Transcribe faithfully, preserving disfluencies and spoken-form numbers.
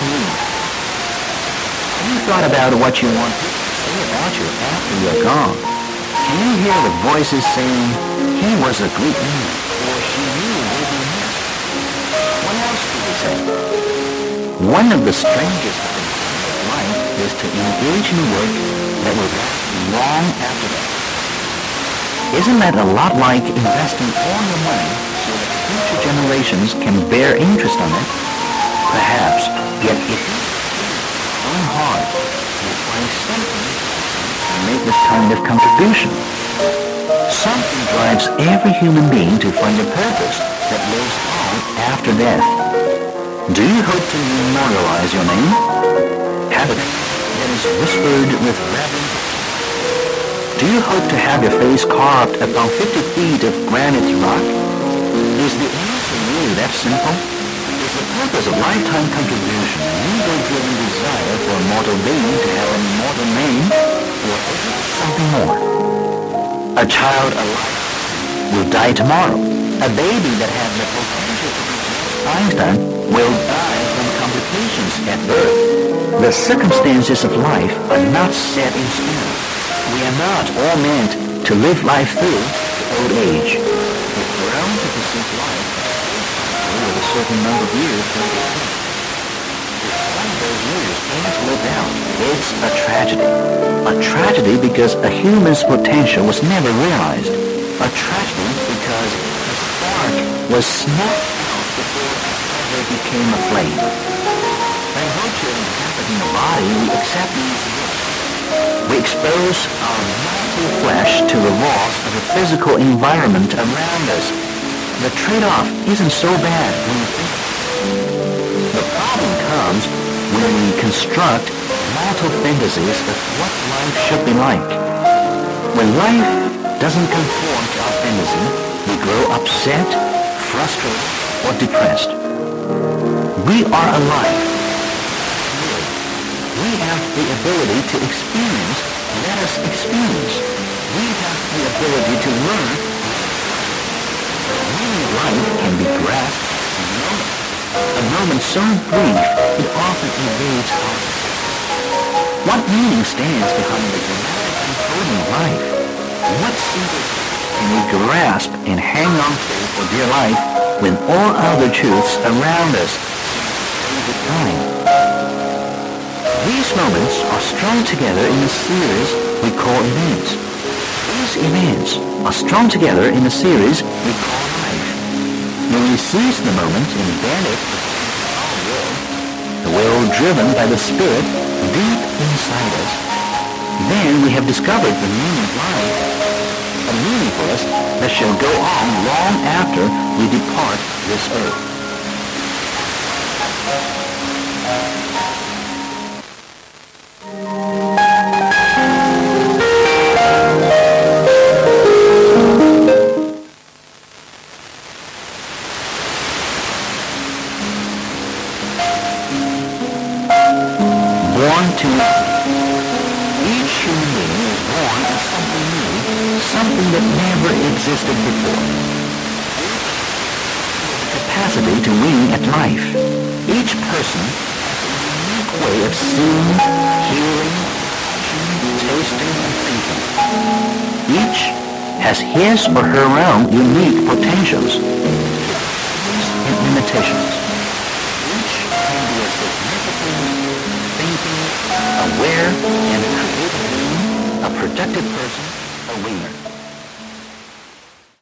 to leave. Have you thought about what you want to say about you after you're gone? Can you hear the voices saying, he was a great man, or she really will be missed? What else do they say? One of the strangest things of life is to engage in work that will last long after that. Isn't that a lot like investing all your money so that future generations can bear interest on it? Perhaps, yet if you work so hard, you'll find something to make this kind of contribution. Something drives every human being to find a purpose that lives on after death. Do you hope to memorialize your name? Have a name that is whispered with reverence? Do you hope to have your face carved upon fifty feet of granite rock? Is the answer really that simple? Is the purpose of lifetime contribution an ego-driven desire for a mortal being to have an immortal name, or is it something more? A child alive will die tomorrow. A baby that had the potential to be Einstein will die from complications at birth. The circumstances of life are not set in stone. We are not all meant to live life through to old age. If we're only to perceive life with a certain number of years to live. If one of those years ain't lived out, it's a tragedy. A tragedy because a human's potential was never realized. A tragedy because the spark was snuffed out before it ever became a flame. By virtue of inhabiting a body, we accept these risks. We expose our mortal flesh to the laws of the physical environment around us. The trade-off isn't so bad when you think about it. The problem comes when we construct mortal fantasies of what life should be like. When life doesn't conform to our fantasy, we grow upset, frustrated, or depressed. We are alive. We have the ability to experience. Let us experience. We have the ability to learn. The meaning of life can be grasped in a moment. A moment so brief, it often evades our perception. What meaning stands behind the dramatic unfolding of life? What single can we grasp and hang on to for dear life when all other truths around us seem to time? These moments are strung together in a series we call events. These events are strung together in a series we call life. When we seize the moment and bend it to our will, the will driven by the Spirit deep inside us, then we have discovered the meaning of life, a meaning for us that shall go on long after we depart this earth. Born to each human being is born as something new, something that never existed before. The capacity to wing at life. Each person has a unique way of seeing, hearing, tasting, and thinking. Each has his or her own unique potentials and limitations. Each can be a significant, thinking, aware, and a creative being, a productive person, a winger.